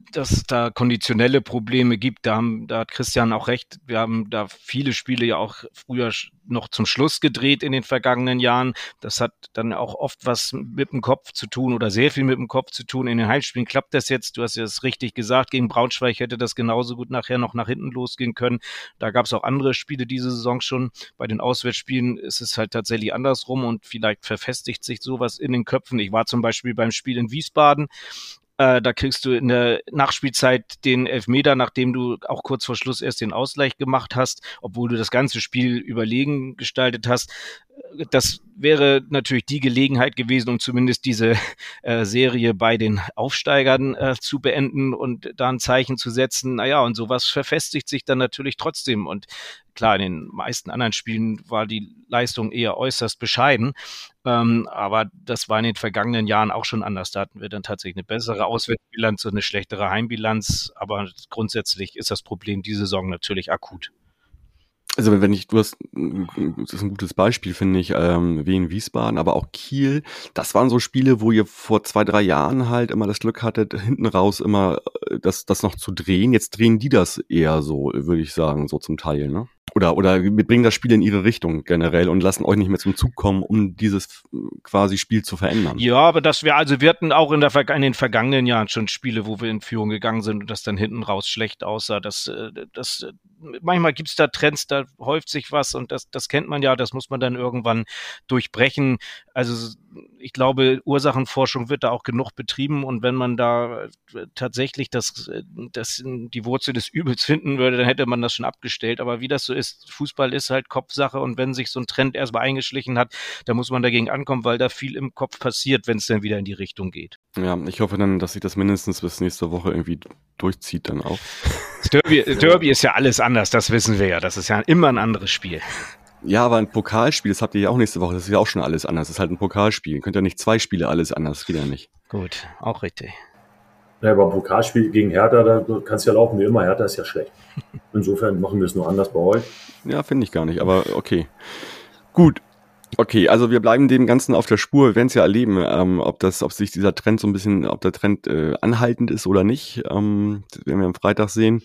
dass es da konditionelle Probleme gibt. Da hat Christian auch recht. Wir haben da viele Spiele ja auch früher noch zum Schluss gedreht in den vergangenen Jahren. Das hat dann auch oft was mit dem Kopf zu tun oder sehr viel mit dem Kopf zu tun. In den Heimspielen klappt das jetzt. Du hast ja das richtig gesagt. Gegen Braunschweig hätte das genauso gut nachher noch nach hinten losgehen können. Da gab es auch andere Spiele diese Saison schon. Bei den Auswärtsspielen ist es halt tatsächlich andersrum und vielleicht verfestigt sich sowas in den Köpfen. Ich war zum Beispiel beim Spiel in Wiesbaden. Da kriegst du in der Nachspielzeit den Elfmeter, nachdem du auch kurz vor Schluss erst den Ausgleich gemacht hast, obwohl du das ganze Spiel überlegen gestaltet hast. Das wäre natürlich die Gelegenheit gewesen, um zumindest diese Serie bei den Aufsteigern zu beenden und da ein Zeichen zu setzen. Naja, und sowas verfestigt sich dann natürlich trotzdem. Und klar, in den meisten anderen Spielen war die Leistung eher äußerst bescheiden. Aber das war in den vergangenen Jahren auch schon anders. Da hatten wir dann tatsächlich eine bessere Auswärtsbilanz und eine schlechtere Heimbilanz. Aber grundsätzlich ist das Problem diese Saison natürlich akut. Also das ist ein gutes Beispiel, finde ich, Wien, Wiesbaden, aber auch Kiel. Das waren so Spiele, wo ihr vor 2-3 Jahren halt immer das Glück hattet, hinten raus immer das noch zu drehen. Jetzt drehen die das eher so, würde ich sagen, so zum Teil, ne? Oder bringen das Spiel in ihre Richtung generell und lassen euch nicht mehr zum Zug kommen, um dieses quasi Spiel zu verändern. Ja, aber wir hatten auch in den vergangenen Jahren schon Spiele, wo wir in Führung gegangen sind und das dann hinten raus schlecht aussah. Manchmal gibt's da Trends, da häuft sich was und das kennt man ja, das muss man dann irgendwann durchbrechen. Also ich glaube, Ursachenforschung wird da auch genug betrieben und wenn man da tatsächlich die Wurzel des Übels finden würde, dann hätte man das schon abgestellt. Aber wie das so ist, Fußball ist halt Kopfsache und wenn sich so ein Trend erstmal eingeschlichen hat, dann muss man dagegen ankommen, weil da viel im Kopf passiert, wenn es dann wieder in die Richtung geht. Ja, ich hoffe dann, dass sich das mindestens bis nächste Woche irgendwie durchzieht dann auch. Das Derby ist ja alles anders, das wissen wir ja. Das ist ja immer ein anderes Spiel. Ja, aber ein Pokalspiel, das habt ihr ja auch nächste Woche, das ist ja auch schon alles anders. Das ist halt ein Pokalspiel. Ihr könnt ja nicht 2 Spiele alles anders, das geht ja nicht. Gut, auch richtig. Ja, aber Pokalspiel gegen Hertha, da kannst du ja laufen wie immer. Hertha ist ja schlecht. Insofern machen wir es nur anders bei euch. Ja, finde ich gar nicht, aber okay. Gut. Okay, also wir bleiben dem Ganzen auf der Spur. Wir werden es ja erleben, ob sich dieser Trend so ein bisschen, ob der Trend anhaltend ist oder nicht. Das werden wir am Freitag sehen.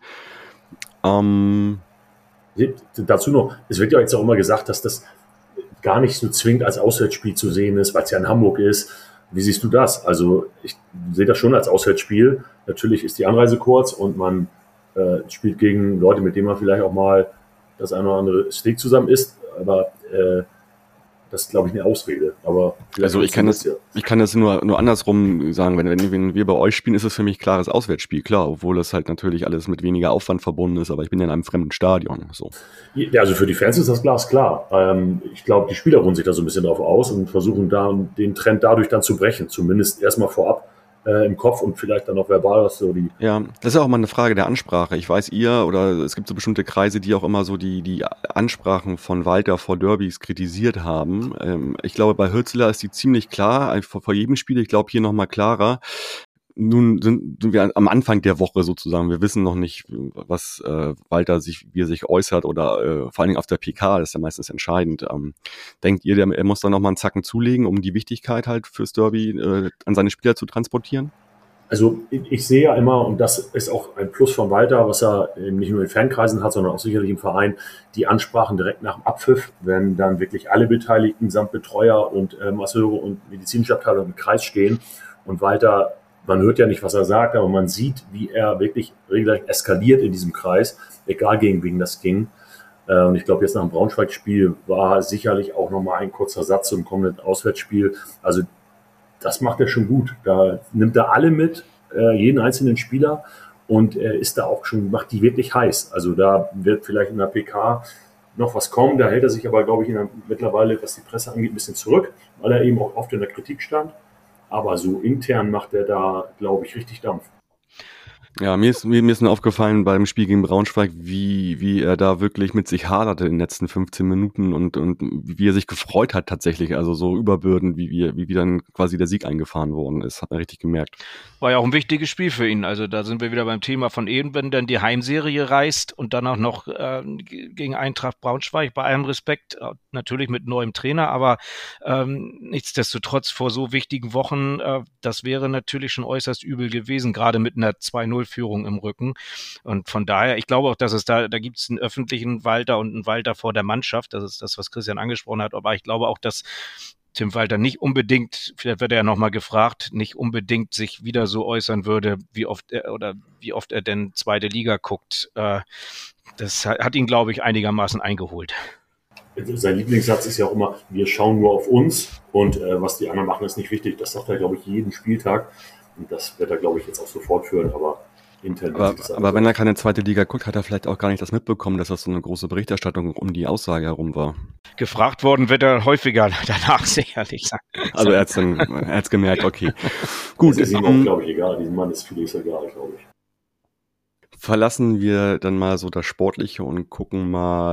Dazu noch, es wird ja jetzt auch immer gesagt, dass das gar nicht so zwingend als Auswärtsspiel zu sehen ist, weil es ja in Hamburg ist. Wie siehst du das? Also ich sehe das schon als Auswärtsspiel. Natürlich ist die Anreise kurz und man spielt gegen Leute, mit denen man vielleicht auch mal das eine oder andere Steak zusammen isst, aber das ist, glaube ich, eine Ausrede. Aber also ich kann das nur andersrum sagen. Wenn wir bei euch spielen, ist es für mich klares Auswärtsspiel, klar, obwohl das halt natürlich alles mit weniger Aufwand verbunden ist, aber ich bin ja in einem fremden Stadion. So. Ja, also für die Fans ist das glasklar. Ich glaube, die Spieler ruhen sich da so ein bisschen drauf aus und versuchen da den Trend dadurch dann zu brechen, zumindest erstmal vorab. Im Kopf und vielleicht dann auch verbal, was so die... Ja, das ist auch mal eine Frage der Ansprache. Ich weiß, es gibt so bestimmte Kreise, die auch immer so die Ansprachen von Walter vor Derbys kritisiert haben. Ich glaube, bei Hürzeler ist die ziemlich klar, vor jedem Spiel, ich glaube hier nochmal klarer. Nun sind wir am Anfang der Woche sozusagen. Wir wissen noch nicht, was Walter wie er sich äußert oder vor allen Dingen auf der PK, das ist ja meistens entscheidend. Denkt ihr, er muss da nochmal einen Zacken zulegen, um die Wichtigkeit halt fürs Derby an seine Spieler zu transportieren? Also ich sehe ja immer, und das ist auch ein Plus von Walter, was er nicht nur in Fankreisen hat, sondern auch sicherlich im Verein, die Ansprachen direkt nach dem Abpfiff, wenn dann wirklich alle Beteiligten samt Betreuer und Masseure und medizinische Abteilung im Kreis stehen und Walter... Man hört ja nicht, was er sagt, aber man sieht, wie er wirklich regelrecht eskaliert in diesem Kreis, egal gegen wen das ging. Und ich glaube, jetzt nach dem Braunschweig-Spiel war sicherlich auch nochmal ein kurzer Satz zum kommenden Auswärtsspiel. Also das macht er schon gut. Da nimmt er alle mit, jeden einzelnen Spieler und ist da auch schon, macht die wirklich heiß. Also da wird vielleicht in der PK noch was kommen. Da hält er sich aber, glaube ich, mittlerweile, was die Presse angeht, ein bisschen zurück, weil er eben auch oft in der Kritik stand. Aber so intern macht er da, glaube ich, richtig Dampf. Ja, mir ist nur aufgefallen beim Spiel gegen Braunschweig, wie er da wirklich mit sich haderte in den letzten 15 Minuten und wie er sich gefreut hat tatsächlich, also so überbürdend, wie dann quasi der Sieg eingefahren worden ist, hat man richtig gemerkt. War ja auch ein wichtiges Spiel für ihn, also da sind wir wieder beim Thema von eben, wenn dann die Heimserie reist und dann auch noch gegen Eintracht Braunschweig, bei allem Respekt, natürlich mit neuem Trainer, aber nichtsdestotrotz vor so wichtigen Wochen, das wäre natürlich schon äußerst übel gewesen, gerade mit einer 2-0 1-0-Führung im Rücken. Und von daher, ich glaube auch, dass es da gibt es einen öffentlichen Walter und einen Walter vor der Mannschaft. Das ist das, was Christian angesprochen hat. Aber ich glaube auch, dass Tim Walter nicht unbedingt, vielleicht wird er ja nochmal gefragt, nicht unbedingt sich wieder so äußern würde, wie oft er denn zweite Liga guckt. Das hat ihn, glaube ich, einigermaßen eingeholt. Sein Lieblingssatz ist ja auch immer, wir schauen nur auf uns und was die anderen machen, ist nicht wichtig. Das sagt er, glaube ich, jeden Spieltag. Und das wird er, glaube ich, jetzt auch so fortführen, aber intern. Aber wenn er keine zweite Liga guckt, hat er vielleicht auch gar nicht das mitbekommen, dass das so eine große Berichterstattung um die Aussage herum war. Gefragt worden wird er häufiger danach, sicherlich. Also er hat's gemerkt, okay. Gut. Das ist ihm auch, glaube ich, egal. Diesem Mann ist vieles egal, glaube ich. Verlassen wir dann mal so das Sportliche und gucken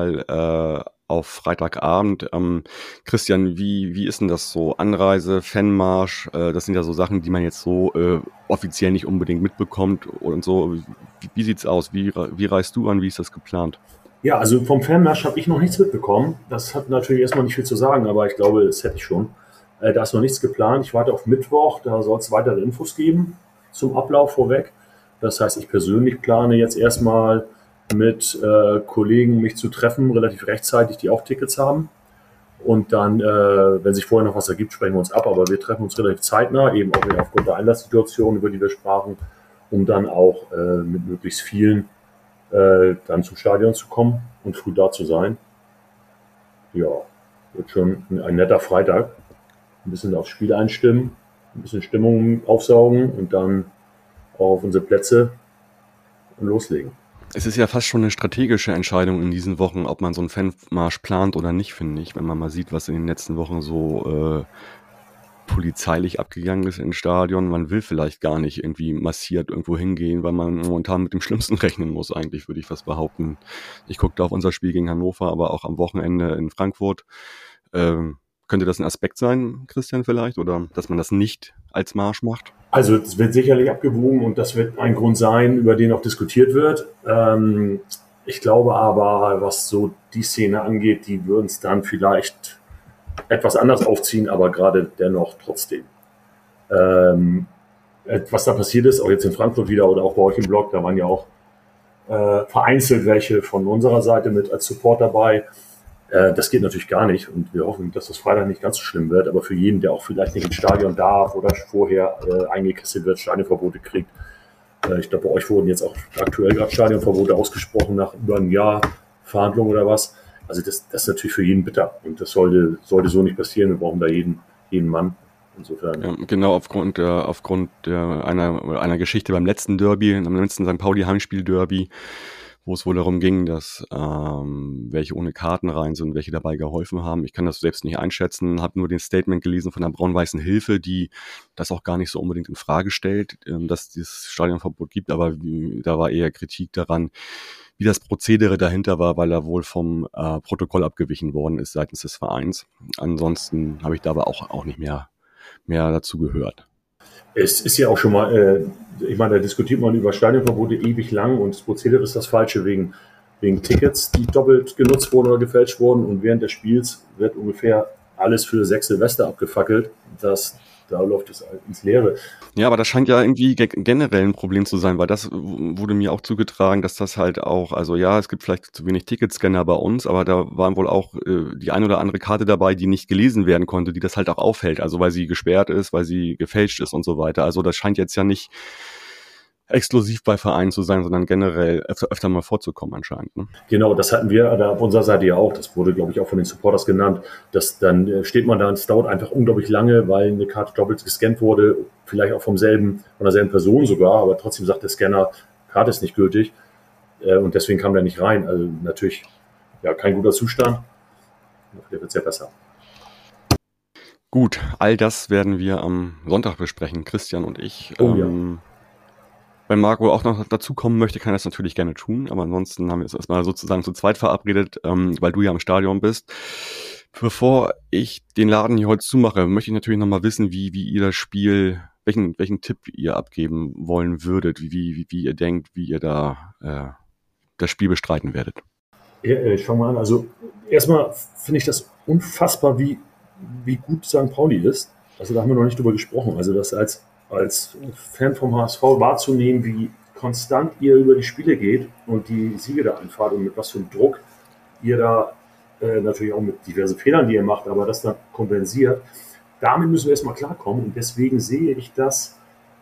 mal auf Freitagabend. Christian, wie ist denn das so? Anreise, Fanmarsch, das sind ja so Sachen, die man jetzt so offiziell nicht unbedingt mitbekommt und so. Wie sieht's aus? Wie reist du an? Wie ist das geplant? Ja, also vom Fanmarsch habe ich noch nichts mitbekommen. Das hat natürlich erstmal nicht viel zu sagen, aber ich glaube, das hätte ich schon. Da ist noch nichts geplant. Ich warte auf Mittwoch, da soll es weitere Infos geben zum Ablauf vorweg. Das heißt, ich persönlich plane jetzt erstmal mit Kollegen mich zu treffen, relativ rechtzeitig, die auch Tickets haben. Und dann, wenn sich vorher noch was ergibt, sprechen wir uns ab. Aber wir treffen uns relativ zeitnah, eben auch wieder aufgrund der Einlasssituation, über die wir sprachen, um dann auch mit möglichst vielen dann zum Stadion zu kommen und früh da zu sein. Ja, wird schon ein netter Freitag. Ein bisschen aufs Spiel einstimmen, ein bisschen Stimmung aufsaugen und dann auf unsere Plätze und loslegen. Es ist ja fast schon eine strategische Entscheidung in diesen Wochen, ob man so einen Fanmarsch plant oder nicht, finde ich. Wenn man mal sieht, was in den letzten Wochen so polizeilich abgegangen ist im Stadion. Man will vielleicht gar nicht irgendwie massiert irgendwo hingehen, weil man momentan mit dem Schlimmsten rechnen muss, eigentlich, würde ich fast behaupten. Ich gucke da auf unser Spiel gegen Hannover, aber auch am Wochenende in Frankfurt. Könnte das ein Aspekt sein, Christian, vielleicht? Oder dass man das nicht als Marsch macht? Also es wird sicherlich abgewogen und das wird ein Grund sein, über den auch diskutiert wird. Ich glaube aber, was so die Szene angeht, die würden es dann vielleicht etwas anders aufziehen, aber gerade dennoch trotzdem. Was da passiert ist, auch jetzt in Frankfurt wieder oder auch bei euch im Blog, da waren ja auch vereinzelt welche von unserer Seite mit als Support dabei. Das geht natürlich gar nicht und wir hoffen, dass das Freitag nicht ganz so schlimm wird, aber für jeden, der auch vielleicht nicht ins Stadion darf oder vorher eingekesselt wird, Stadionverbote kriegt. Ich glaube, bei euch wurden jetzt auch aktuell gerade Stadionverbote ausgesprochen nach über einem Jahr Verhandlung oder was. Also das ist natürlich für jeden bitter und das sollte so nicht passieren. Wir brauchen da jeden Mann. Insofern. Ja, genau, aufgrund einer Geschichte beim letzten Derby, am letzten St. Pauli Heimspiel-Derby, wo es wohl darum ging, dass welche ohne Karten rein sind, welche dabei geholfen haben. Ich kann das selbst nicht einschätzen, habe nur den Statement gelesen von der Braun-Weißen Hilfe, die das auch gar nicht so unbedingt in Frage stellt, dass es dieses Stadionverbot gibt, aber da war eher Kritik daran, wie das Prozedere dahinter war, weil er wohl vom Protokoll abgewichen worden ist seitens des Vereins. Ansonsten habe ich da aber auch nicht mehr dazu gehört. Es ist ja auch schon mal, ich meine, da diskutiert man über Stadionverbote ewig lang und das Prozedere ist das Falsche wegen Tickets, die doppelt genutzt wurden oder gefälscht wurden und während des Spiels wird ungefähr alles für 6 Silvester abgefackelt. Da läuft es ins Leere. Ja, aber das scheint ja irgendwie generell ein Problem zu sein, weil das wurde mir auch zugetragen, dass das halt auch, also ja, es gibt vielleicht zu wenig Ticketscanner bei uns, aber da waren wohl auch die ein oder andere Karte dabei, die nicht gelesen werden konnte, die das halt auch aufhält, also weil sie gesperrt ist, weil sie gefälscht ist und so weiter. Also das scheint jetzt ja nicht exklusiv bei Vereinen zu sein, sondern generell öfter mal vorzukommen anscheinend. Ne? Genau, das hatten wir da auf unserer Seite ja auch. Das wurde, glaube ich, auch von den Supporters genannt. Dann steht man da und es dauert einfach unglaublich lange, weil eine Karte doppelt gescannt wurde, vielleicht auch von derselben Person sogar, aber trotzdem sagt der Scanner, Karte ist nicht gültig und deswegen kam der nicht rein. Also natürlich ja kein guter Zustand. Der wird sehr besser. Gut, all das werden wir am Sonntag besprechen, Christian und ich. Ja. Wenn Marco auch noch dazu kommen möchte, kann er das natürlich gerne tun. Aber ansonsten haben wir es erstmal sozusagen zu zweit verabredet, weil du ja im Stadion bist. Bevor ich den Laden hier heute zumache, möchte ich natürlich nochmal wissen, wie ihr das Spiel, welchen Tipp ihr abgeben wollen würdet, wie ihr denkt, wie ihr da das Spiel bestreiten werdet. Ja, ich fange mal an. Also erstmal finde ich das unfassbar, wie gut St. Pauli ist. Also da haben wir noch nicht drüber gesprochen. Also das als Fan vom HSV wahrzunehmen, wie konstant ihr über die Spiele geht und die Siege da einfahrt und mit was für einem Druck ihr da natürlich auch mit diversen Fehlern, die ihr macht, aber das dann kompensiert. Damit müssen wir erstmal klarkommen und deswegen sehe ich das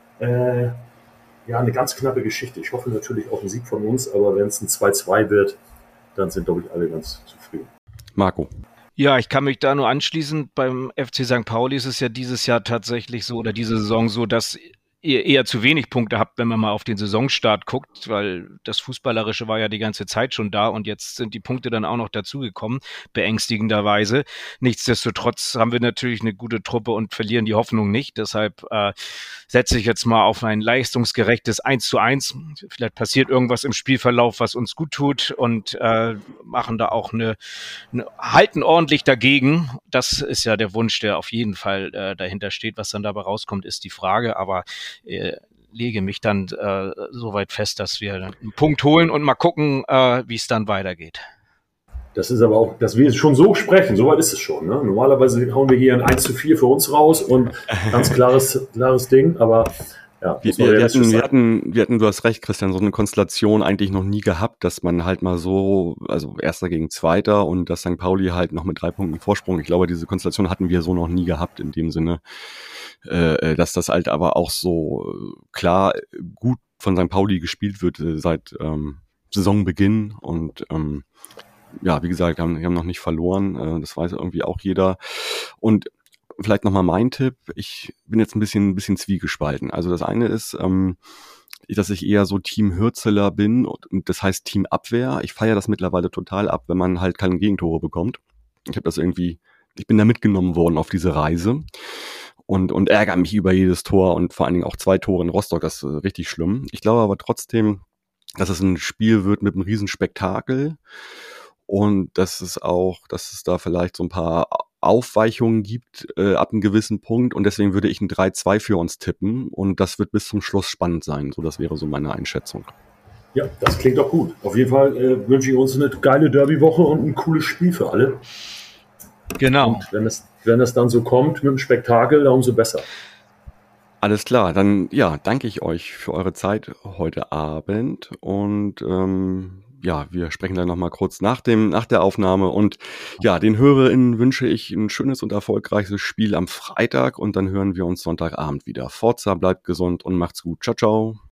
eine ganz knappe Geschichte. Ich hoffe natürlich auf einen Sieg von uns, aber wenn es ein 2-2 wird, dann sind, glaube ich, alle ganz zufrieden. Marco. Ja, ich kann mich da nur anschließen. Beim FC St. Pauli ist es ja dieses Jahr tatsächlich so oder diese Saison so, dass ihr eher zu wenig Punkte habt, wenn man mal auf den Saisonstart guckt, weil das Fußballerische war ja die ganze Zeit schon da und jetzt sind die Punkte dann auch noch dazugekommen, beängstigenderweise. Nichtsdestotrotz haben wir natürlich eine gute Truppe und verlieren die Hoffnung nicht. Deshalb setze ich jetzt mal auf ein leistungsgerechtes 1:1. Vielleicht passiert irgendwas im Spielverlauf, was uns gut tut und machen da auch halten ordentlich dagegen. Das ist ja der Wunsch, der auf jeden Fall dahinter steht. Was dann dabei rauskommt, ist die Frage, aber lege mich dann so weit fest, dass wir einen Punkt holen und mal gucken, wie es dann weitergeht. Das ist aber auch, dass wir schon so sprechen, so weit ist es schon. Ne? Normalerweise hauen wir hier ein 1:4 für uns raus und ganz klares Ding, aber ja. Wir hatten, du hast recht, Christian, so eine Konstellation eigentlich noch nie gehabt, dass man halt mal so, also Erster gegen Zweiter und dass St. Pauli halt noch mit 3 Punkten Vorsprung. Ich glaube, diese Konstellation hatten wir so noch nie gehabt in dem Sinne, dass das halt aber auch so klar gut von St. Pauli gespielt wird seit Saisonbeginn und ja, wie gesagt, wir haben noch nicht verloren, das weiß irgendwie auch jeder. Und vielleicht nochmal mein Tipp, ich bin jetzt ein bisschen zwiegespalten. Also das eine ist, dass ich eher so Team Hürzeler bin und das heißt Team Abwehr. Ich feiere das mittlerweile total ab, wenn man halt keine Gegentore bekommt. Ich bin da mitgenommen worden auf diese Reise und ärgere mich über jedes Tor und vor allen Dingen auch 2 Tore in Rostock, das ist richtig schlimm. Ich glaube aber trotzdem, dass es ein Spiel wird mit einem Riesenspektakel und dass es da vielleicht so ein paar Aufweichungen gibt ab einem gewissen Punkt und deswegen würde ich ein 3-2 für uns tippen und das wird bis zum Schluss spannend sein. So, das wäre so meine Einschätzung. Ja, das klingt doch gut. Auf jeden Fall wünsche ich uns eine geile Derby-Woche und ein cooles Spiel für alle. Genau. Und wenn es dann so kommt mit dem Spektakel, dann umso besser. Alles klar, dann ja, danke ich euch für eure Zeit heute Abend und ja, wir sprechen dann nochmal kurz nach der Aufnahme und ja, den HörerInnen wünsche ich ein schönes und erfolgreiches Spiel am Freitag und dann hören wir uns Sonntagabend wieder. Forza, bleibt gesund und macht's gut. Ciao, ciao.